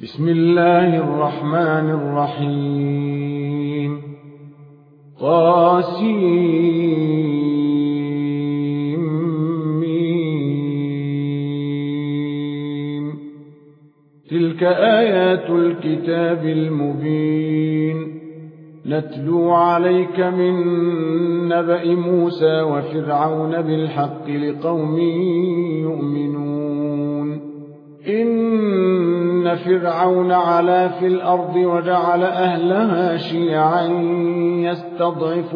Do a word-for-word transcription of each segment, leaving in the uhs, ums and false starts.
بسم الله الرحمن الرحيم. طاسيم. تلك آيات الكتاب المبين، نتلو عليك من نبأ موسى وفرعون بالحق لقوم يؤمنون. إن فرعون علا في الأرض وجعل أهلها شيعا يستضعف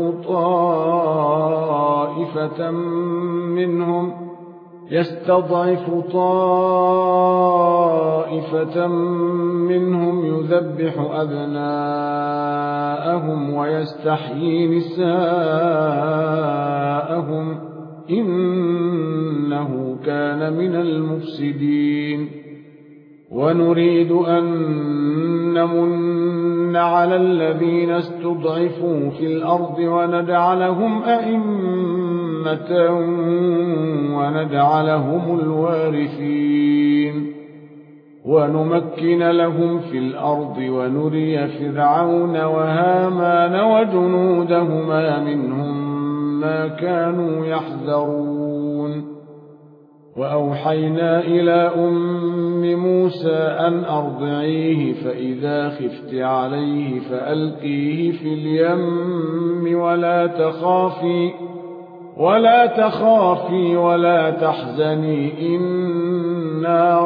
طائفة منهم يستضعف طائفة منهم يذبح أبناءهم ويستحيي نساءهم، إنه كان من المفسدين. ونريد أن نمن على الذين استضعفوا في الأرض ونجعلهم أئمة ونجعلهم الوارثين، ونمكن لهم في الأرض ونري فرعون وهامان وجنودهما منهم ما كانوا يحذرون. وأوحينا إلى أم موسى أن أرضعيه، فإذا خفت عليه فألقيه في اليم ولا تخافي ولا تخافي ولا تحزني، إنا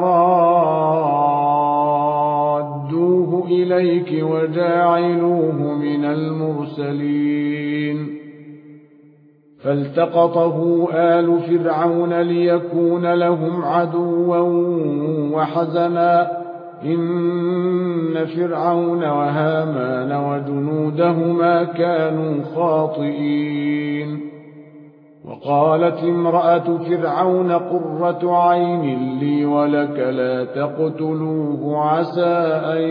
رادوه إليك وجاعلوه من المرسلين. فالتقطه آل فرعون ليكون لهم عدوا وحزنا، إن فرعون وهامان وجنودهما كانوا خاطئين. وقالت امرأة فرعون قرة عين لي ولك لا تقتلوه عسى أن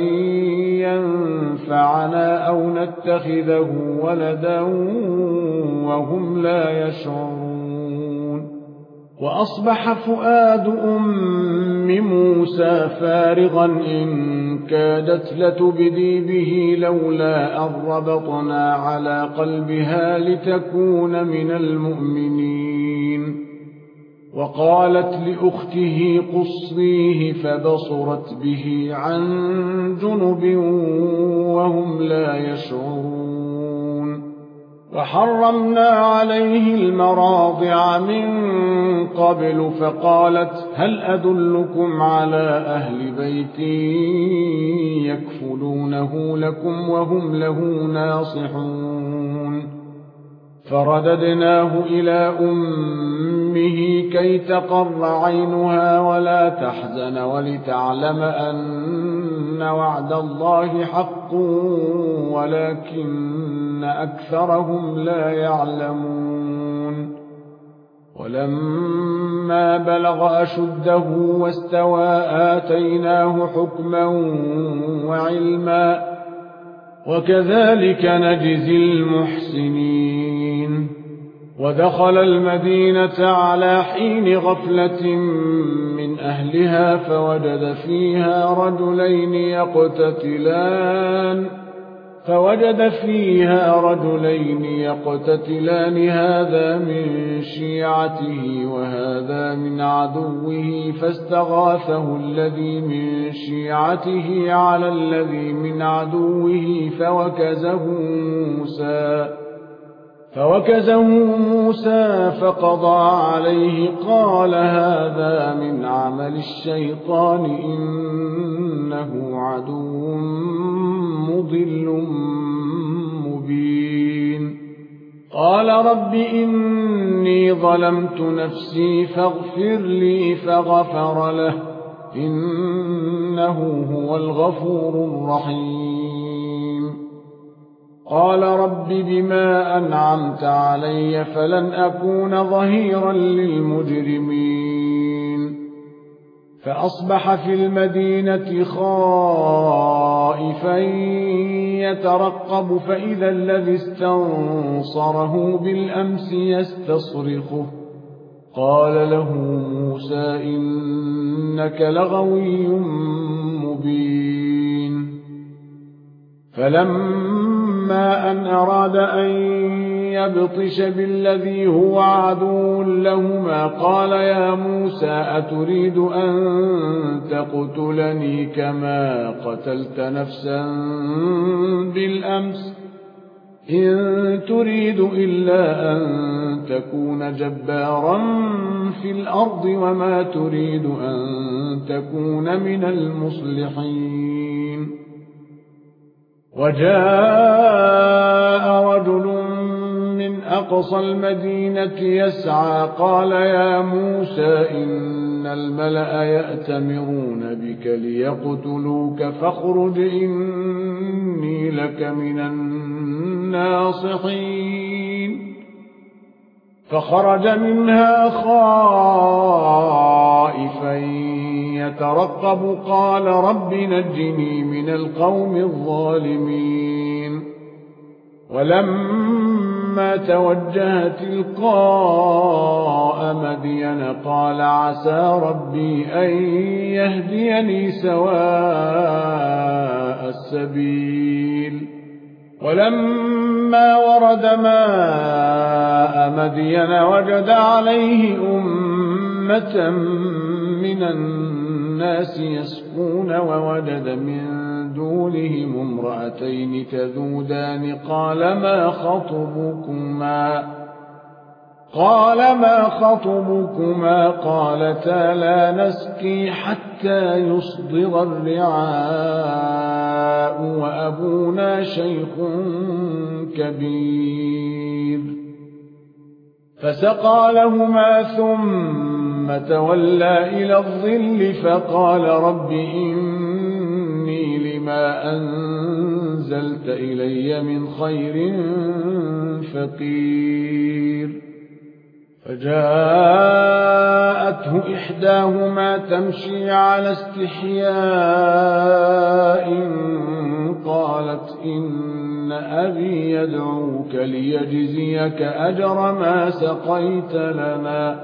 ينفعنا أو نتخذه ولدا وهم لا يشعرون. وأصبح فؤاد أم موسى فارغا إن كادت لتبدي به لولا أن ربطنا على قلبها لتكون من المؤمنين. وقالت لأخته قصيه فبصرت به عن جنب وهم لا يشعرون. وحرمنا عليه المراضع من قبل فقالت هل أدلكم على أهل بيت يكفلونه لكم وهم له ناصحون. فرددناه إلى أمه كي تقر عينها ولا تحزن ولتعلم أن وعد الله حق ولكن أكثرهم لا يعلمون. ولما بلغ أشده واستوى آتيناه حكما وعلما، وكذلك نجزي المحسنين. ودخل المدينة على حين غفلة من أهلها فوجد فيها رجلين يقتتلان فوجد فيها رجلين يقتتلان هذا من شيعته وهذا من عدوه، فاستغاثه الذي من شيعته على الذي من عدوه فوكزه موسى فوكزه موسى فقضى عليه. قال هذا من عمل الشيطان إنه عدو مضل مبين. قال رب إني ظلمت نفسي فاغفر لي فغفر له، إنه هو الغفور الرحيم. قال رب بما أنعمت علي فلن أكون ظهيرا للمجرمين. فأصبح في المدينة خائفا يترقب فإذا الذي استنصره بالأمس يستصرخه. قال له موسى إنك لغوي مبين. فلما أن أراد أن يبطش بالذي هو عدو لهما قال يا موسى أتريد أن تقتلني كما قتلت نفسا بالأمس إن تريد إلا أن تكون جبارا في الأرض وما تريد أن تكون من المصلحين. وجاء رجل من أقصى المدينة يسعى قال يا موسى إن الملأ يأتمرون بك ليقتلوك فاخرج إني لك من الناصحين. فخرج منها خائفا يترقب قال رب نجني من القوم الظالمين. ولما توجه تلقاء مدين قال عسى ربي أن يهديني سواء السبيل. ولما ورد ماء مدين وجد عليه أمة من الناس يسقون ووجد من دونهم امرأتين تذودان قال ما خطبكما قال ما خطبكما قالتا لا نسقي حتى يصدر الرعاء وأبونا شيخ كبير. فسقى لهما ثم تولى إلى الظل فقال رب إني لما أنزلت إلي من خير فقير. فجاءته إحداهما تمشي على استحياء قالت إن أبي يدعوك ليجزيك أجر ما سقيت لنا.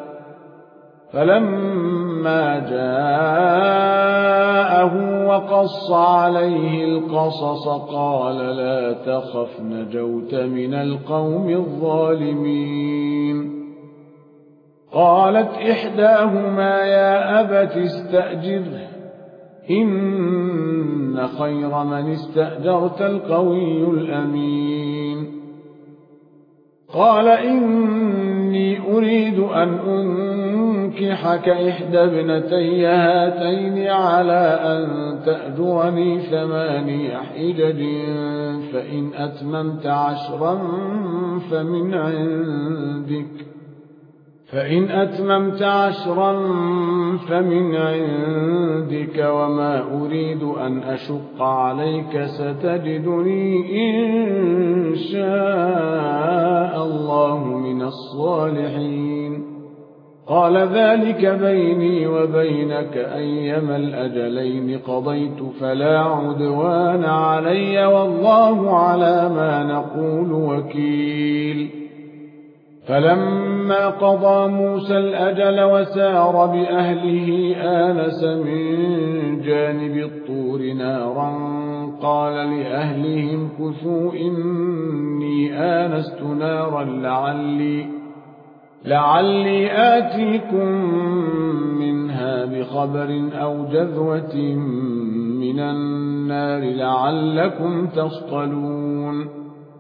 فلما جاءه وقص عليه القصص قال لا تخف نجوت من القوم الظالمين. قالت إحداهما يا أبت استأجره إن خير من استأجرت القوي الأمين. قال إني أريد أن أنكحك إحدى ابنتي هاتين على أن تأجرني ثماني حجج فإن أتممت عشرا فمن عندك فإن أتممت عشرا فمن عندك وما أريد أن أشق عليك ستجدني إن شاء الله من الصالحين. قال ذلك بيني وبينك أيما الأجلين قضيت فلا عدوان علي والله على ما نقول وكيل. فلما قضى موسى الأجل وسار بأهله آنس من جانب الطور نارا قال لأهلهم كثوا إني آنست نارا لعلي, لعلي آتيكم منها بخبر أو جذوة من النار لعلكم تصطلون.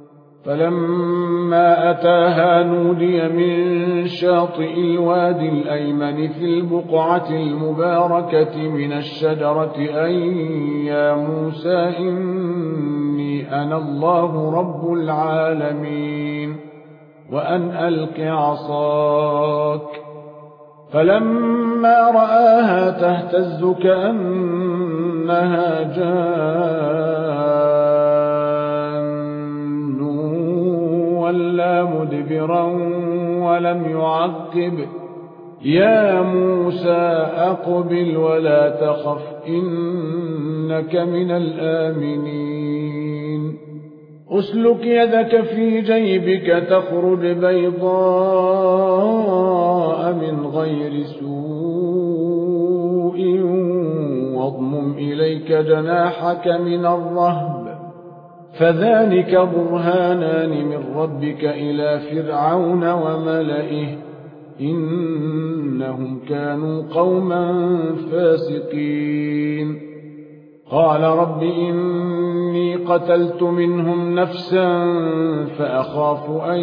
فلما أتاها نودي من شاطئ الوادي الأيمن في البقعة المباركة من الشجرة أن يا موسى إني أنا الله رب العالمين وأن ألق عصاك. فلما رآها تهتز كأنها جان ولا مدبرا ولم يعقب يا موسى أقبل ولا تخف إنك من الآمنين. أسلك يدك في جيبك تخرج بيضاء من غير سوء واضمم إليك جناحك من الرهب فذلك برهانان من ربك إلى فرعون وملئه إنهم كانوا قوما فاسقين قال رب إني قتلت منهم نفسا فأخاف أن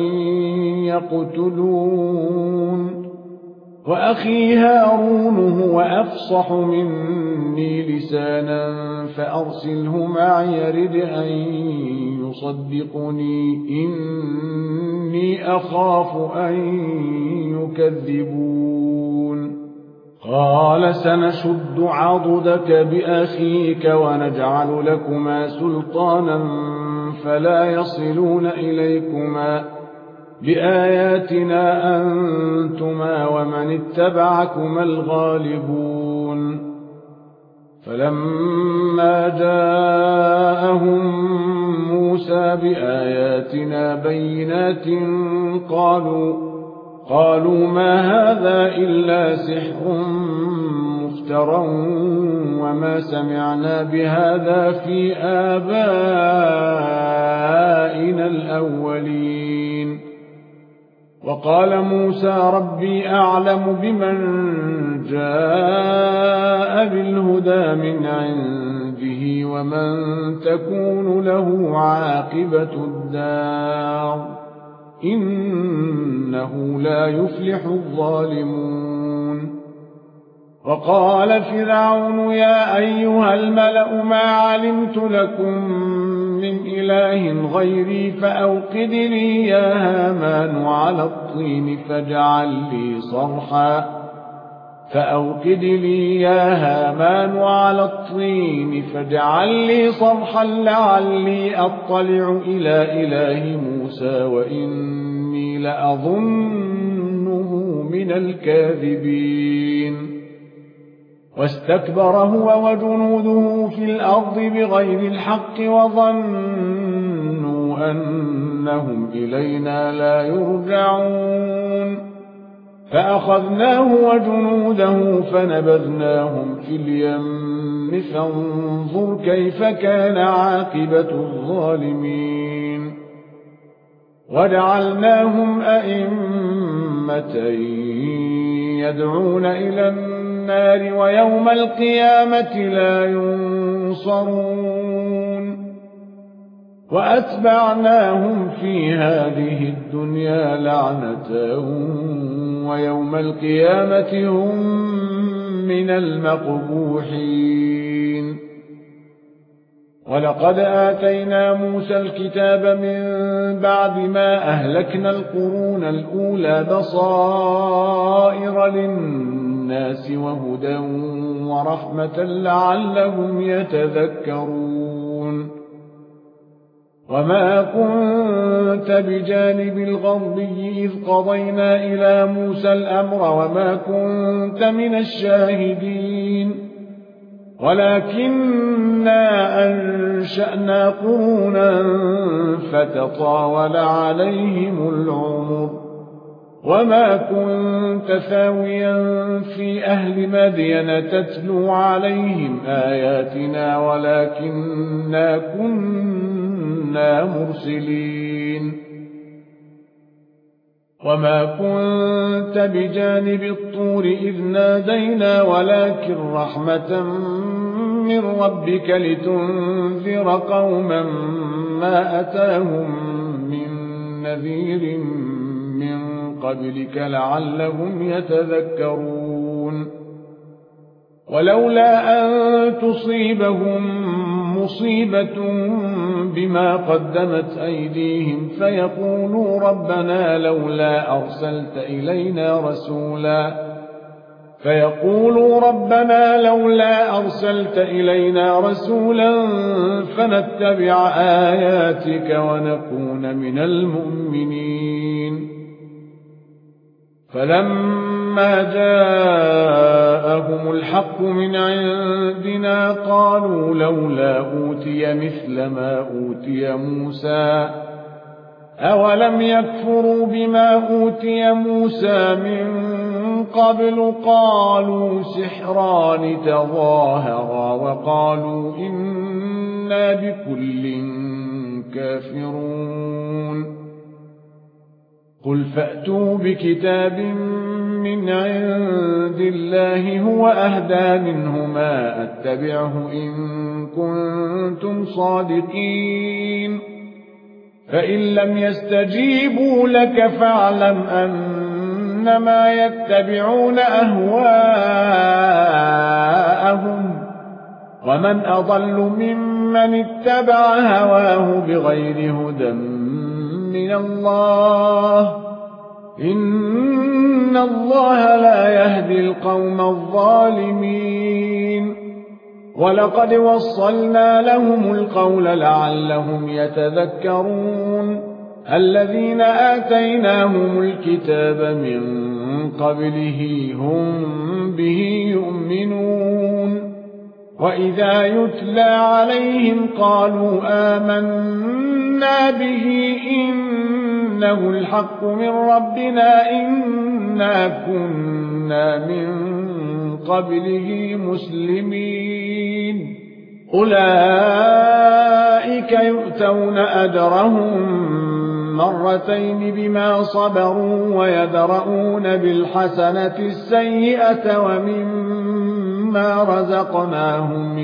يقتلون وأخي هارون هو أفصح مني لسانا فأرسله معي يرد أن يصدقني إني أخاف أن يكذبون قال سنشد عضدك بأخيك ونجعل لكما سلطانا فلا يصلون إليكما بآياتنا أنتما ومن اتبعكما الغالبون فلما جاءهم موسى بآياتنا بينات قالوا قالوا ما هذا إلا سحر مفترى وما سمعنا بهذا في آبائنا الأولين وقال موسى ربي أعلم بمن جاء بالهدى من عنده ومن تكون له عاقبة الدار إنه لا يفلح الظالمون وقال فرعون يا أيها الملأ ما علمت لكم من إله غيري فأوقد لي يا هامان على الطين فاجعل لي صرحا فأوقد لي يا هامان على الطين فاجعل لي صرحا لعلي أطلع إلى إله موسى وإني لأظنه من الكاذبين واستكبر هو وجنوده في الأرض بغير الحق وظنوا أنهم إلينا لا يرجعون فأخذناه وجنوده فنبذناهم في اليم فانظر كيف كان عاقبة الظالمين وجعلناهم أئمة يدعون إلى النار ويوم القيامة لا ينصرون وأتبعناهم في هذه الدنيا لعنة ويوم القيامة هم من المقبوحين ولقد آتينا موسى الكتاب من بعد ما أهلكنا القرون الأولى بصائر للناس وهدى ورحمة لعلهم يتذكرون وما كنت بجانب الغربي إذ قضينا إلى موسى الأمر وما كنت من الشاهدين ولكننا أنشأنا قرونا فتطاول عليهم العمر وما كنت ثاويا في أهل مدين تتلو عليهم آياتنا ولكننا كنا مرسلين وما كنت بجانب الطور إذ نادينا ولكن رحمة من ربك لتنذر قوما ما أتاهم من نذير من قبلك لعلهم يتذكرون ولولا أن تصيبهم مصيبة بما قدمت أيديهم فيقولوا ربنا لولا أرسلت إلينا رسولا فيقولوا ربنا لولا أرسلت إلينا رسولا فنتبع آياتك ونكون من المؤمنين فلما جاءهم الحق من عندنا قالوا لولا أوتي مثل ما أوتي موسى أولم يكفروا بما أوتي موسى من قبل قالوا سحران تظاهرا وقالوا إنا بكل كافرون قل فأتوا بكتاب من عند الله هو أهدى منهما أتبعه إن كنتم صادقين فإن لم يستجيبوا لك فاعلم أنما يتبعون أهواءهم ومن أضل ممن اتبع هواه بغير هدى من الله إن الله لا يهدي القوم الظالمين ولقد وصلنا لهم القول لعلهم يتذكرون الذين آتيناهم الكتاب من قبله هم به يؤمنون وإذا يتلى عليهم قالوا آمنا به إنه الحق من ربنا إنا كنا من قبله مسلمين أولئك يؤتون أجرهم مرتين بما صبروا ويدرؤون بالحسنة السيئة ومما رزقناهم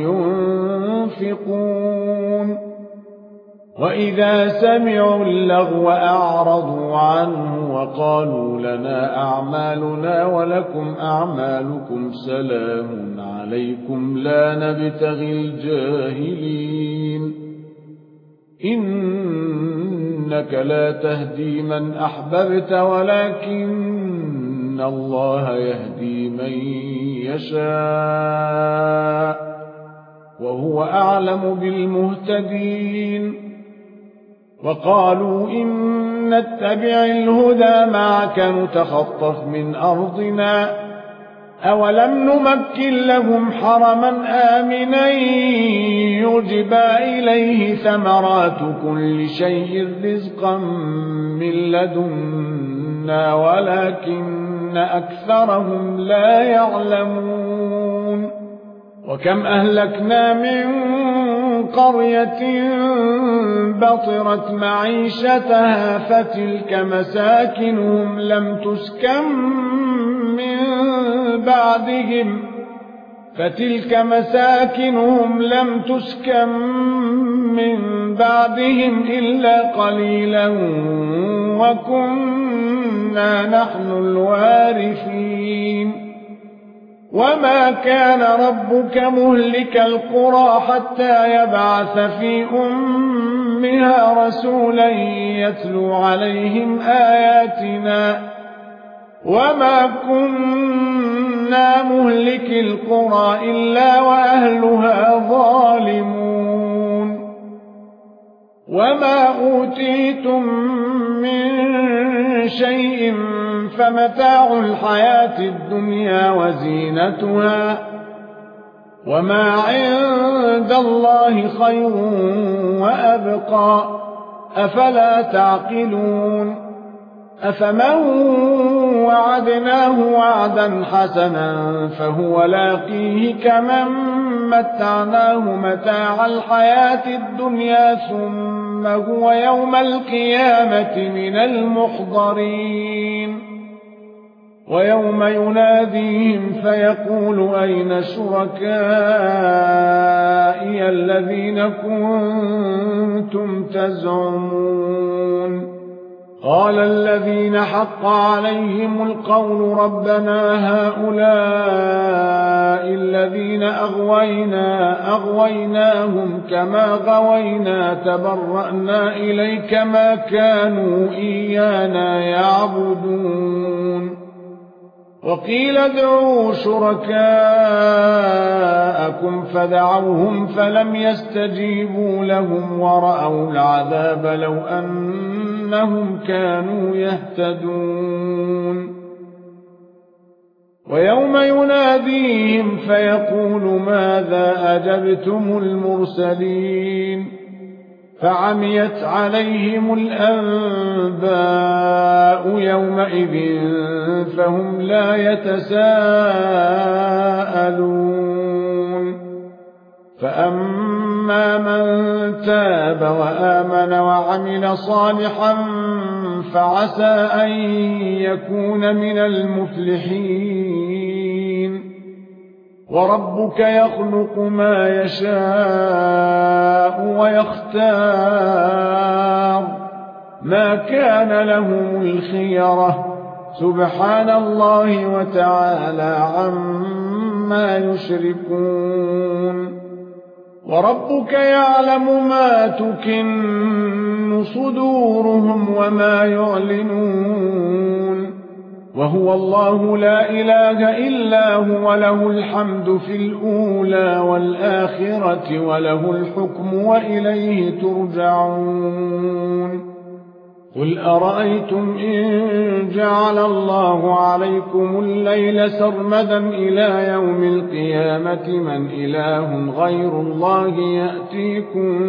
ينفقون وإذا سمعوا اللغو أعرضوا عنه وقالوا لنا أعمالنا ولكم أعمالكم سلام عليكم لا نبتغي الجاهلين إنك لا تهدي من أحببت ولكن الله يهدي من يشاء وهو أعلم بالمهتدين وقالوا إن نتبع الهدى معك نتخطف من أرضنا أولم نمكن لهم حرما آمنا يجبى إليه ثمرات كل شيء رزقا من لدنا ولكن أكثرهم لا يعلمون وكم أهلكنا من قرية بطرت معيشتها فتلك مساكنهم لم تسكن من بعدهم فتلك مساكنهم لم تسكن من بعدهم إلا قليلا وكنا نحن الوارثين وما كان ربك مهلك القرى حتى يبعث في أمها رسولا يتلو عليهم آياتنا وما كنا مهلك القرى إلا وأهلها ظالمون وما أوتيتم من شيء فمتاع الحياة الدنيا وزينتها وما عند الله خير وأبقى أفلا تعقلون أفمن وعدناه وعدا حسنا فهو لاقيه كمن متعناه متاع الحياة الدنيا ثم هو يوم القيامة من المحضرين ويوم يناديهم فيقول أين شركائي الذين كنتم تزعمون قال الذين حق عليهم القول ربنا هؤلاء الذين أغوينا أغويناهم كما غوينا تبرأنا إليك ما كانوا إيانا يعبدون وقيل ادعوا شركاءكم فدعوهم فلم يستجيبوا لهم ورأوا العذاب لو أنهم كانوا يهتدون ويوم يناديهم فيقول ماذا أجبتم المرسلين فعميت عليهم الأنباء يومئذ فهم لا يتساءلون فأما فأما من تاب وآمن وعمل صالحا فعسى أن يكون من المفلحين وربك يخلق ما يشاء ويختار ما كان لهم الخيرة سبحان الله وتعالى عما يشركون وربك يعلم ما تكن صدورهم وما يعلنون وهو الله لا إله إلا هو له الحمد في الأولى والآخرة وله الحكم وإليه ترجعون قل أرأيتم إن جعل الله عليكم الليل سرمدا إلى يوم القيامة من إله غير الله يأتيكم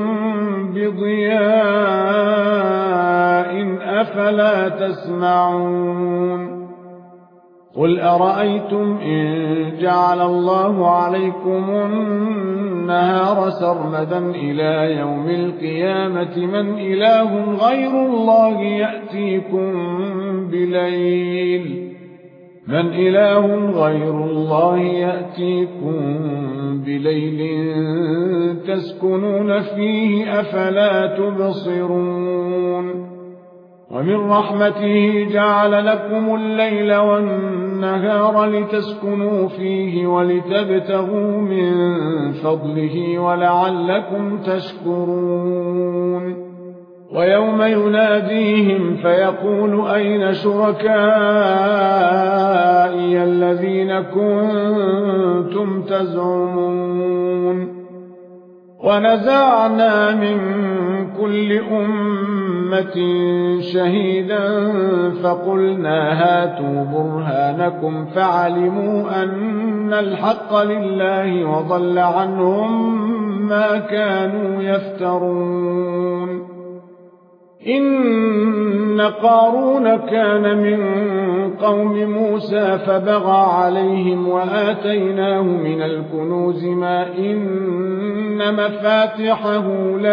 بضياء أفلا تسمعون قل أرأيتم إن جعل الله عليكم النهار سرمدا إلى يوم القيامة من إله غير الله يأتيكم بليل من إله غير الله يأتيكم بليل تسكنون فيه أفلا تبصرون ومن رحمته جعل لكم الليل والنهار لتسكنوا فيه ولتبتغوا من فضله ولعلكم تشكرون ويوم يناديهم فيقول أين شركائي الذين كنتم تزعمون ونزعنا من كل أمة شهيدا فقلنا هاتوا برهانكم فعلموا أن الحق لله وضل عنهم ما كانوا يفترون إن قارون كان من قوم موسى فبغى عليهم وآتيناه من الكنوز ما إن مفاتحه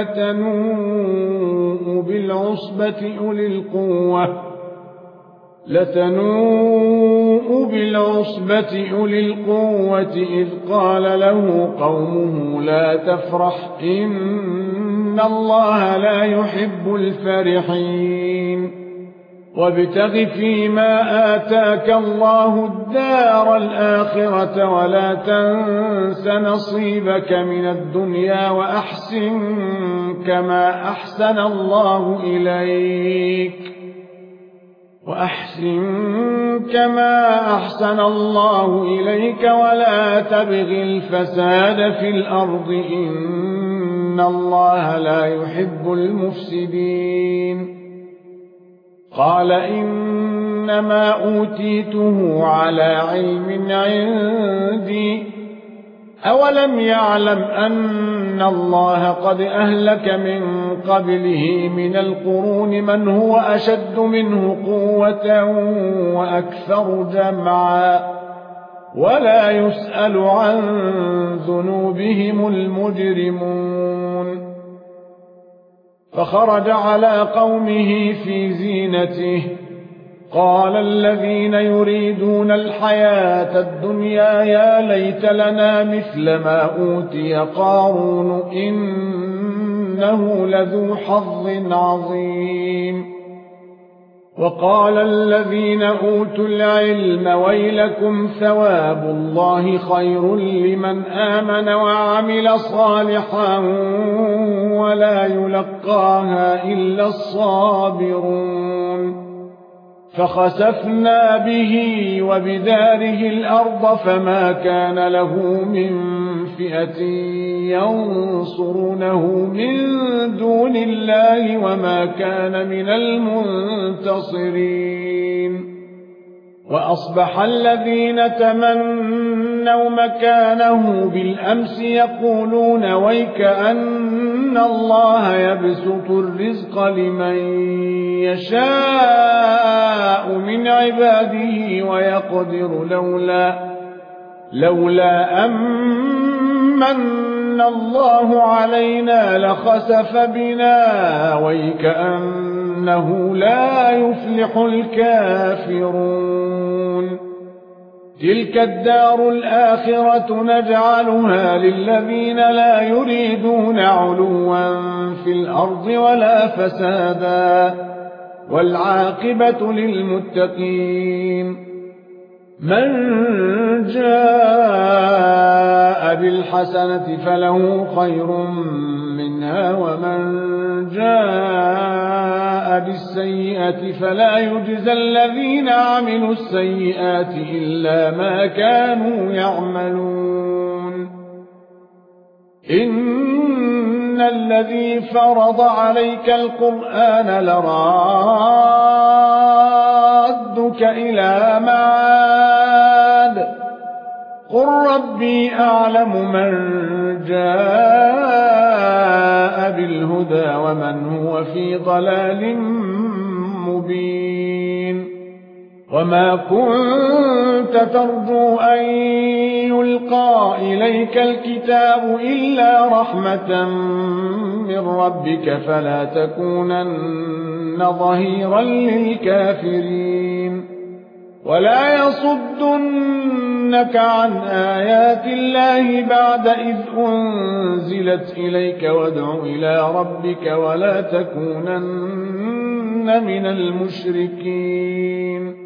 لتنوء بالعصبة أولي القوة لتنوء بالعصبة أولي القوة إذ قال له قومه لا تفرح إن الله لا يحب الفرحين وابتغ فيما آتاك الله الدار الآخرة ولا تنس نصيبك من الدنيا وأحسن كما أحسن الله إليك وأحسن كما أحسن الله إليك ولا تبغ الفساد في الأرض إن الله لا يحب المفسدين قال إنما أوتيته على علم عندي أولم يعلم أن الله قد أهلك من قبله من القرون من هو أشد منه قوة وأكثر جمعا ولا يسأل عن ذنوبهم المجرمون فخرج على قومه في زينته قال الذين يريدون الحياة الدنيا يا ليت لنا مثل ما أوتي قارون إنه لذو حظ عظيم وقال الذين أوتوا العلم ويلكم ثواب الله خير لمن آمن وعمل صالحا ولا يلقاها إلا الصابرون فخسفنا به وبداره الأرض فما كان له من فئة ينصرونه من دون الله وما كان من المنتصرين وأصبح الذين تمنوا مكانه بالأمس يقولون ويك أن الله يبسط الرزق لمن يشاء من عباده ويقدر لولا لولا أمن الله علينا لخسف بنا ويكأنه لا يفلح الكافرون تلك الدار الآخرة نجعلها للذين لا يريدون علوا في الأرض ولا فسادا والعاقبة للمتقين من جاء بالحسنة فله خير منها ومن جاء بالسيئة فلا يجزى الذين عملوا السيئات إلا ما كانوا يعملون إن الذي فرض عليك القرآن لرادك إلى معاد قل ربي أعلم من جاء بالهدى ومن هو في ضلال مبين وما كنت ترجو أن يلقى إليك الكتاب إلا رحمة من ربك فلا تكونن ظهيرا للكافرين ولا يصدنك عن آيات الله بعد إذ أنزلت إليك وادع إلى ربك ولا تكونن من المشركين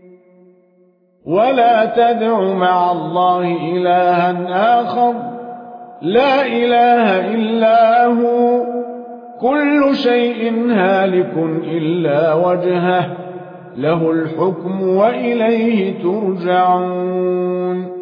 ولا تدع مع الله إلها آخر لا إله إلا هو كل شيء هالك إلا وجهه له الحكم وإليه ترجعون